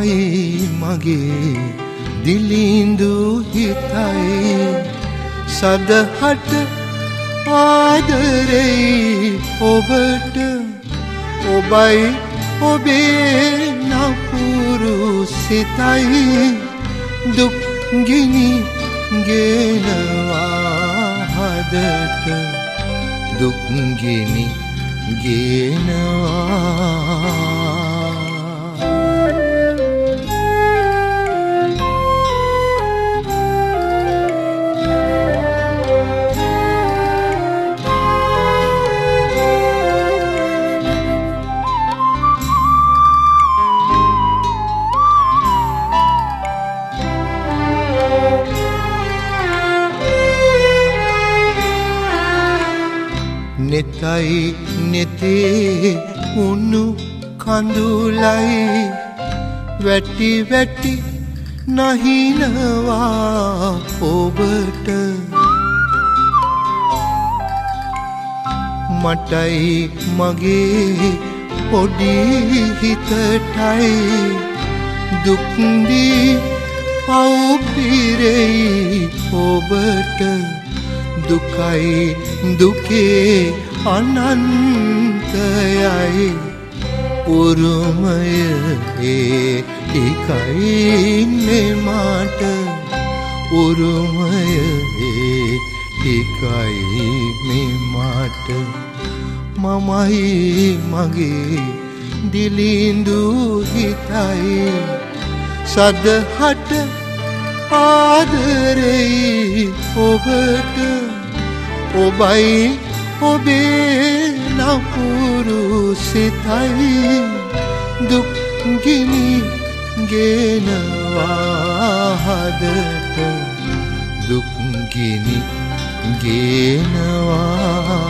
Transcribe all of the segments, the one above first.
මමයි මගේ දිලිඳු හිතයි සදහට ආදරෙයි ඔබට ඔබයි ඔබේ නපුරු සිතයි දුක් ගිනි ගෙනවා හදට දුක් ගිනි ගෙනවා නෙතයි නෙතේ උණු කඳුලයි වැටි වැටි නහිනවා ඔබට මටයි මගේ පොඩි හිතටයි දුක් දී පව් පිරෙයි ඔබට දුකයි දුකේ අනන්තයයි උරුමය ඒ ටිකයි නෙමට උරුමය ඒ ටිකයි මෙමට මමයි මගේ දිලිඳු හිතයි සදහට ආදරෙයි ඔබට ඔබයි ඔබේ නපුරු සිතයි දුක් ගිනි ගෙනවා හදට දුක් ගිනි ගෙනවා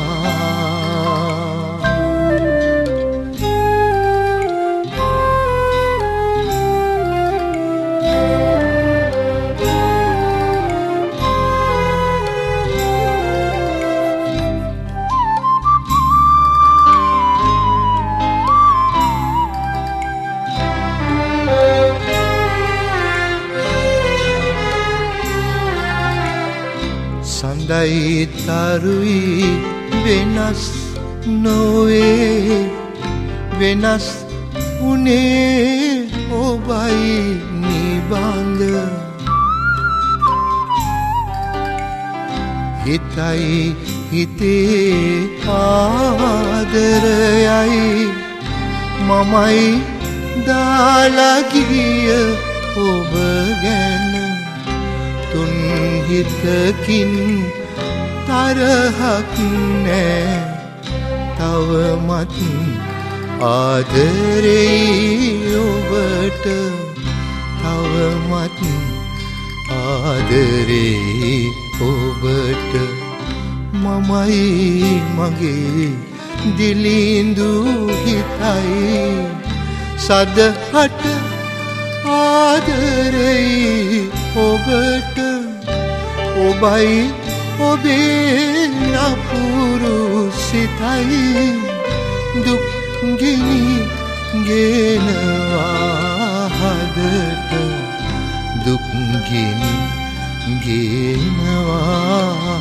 සඳයි තරුයි වෙනස් නොවේ වෙනස් උනේ ඔබයි නිබඳ හිතයි හිතේ ආදරයයි මමයි දාලා ගිය ඔබ ගැන තුන් හිතකින් තරහක් නෑ තවමත් ආදරෙයි ඔබට තවමත් ආදරෙයි ඔබට මමයි මගේ දිලිඳු හිතයි සදහට ආදරෙයි ඔබට ඔබයි ඔබේ නපුරු සිතයි දුක් ගිනි ගෙනවා හදට දුක් ගිනි ගෙනවා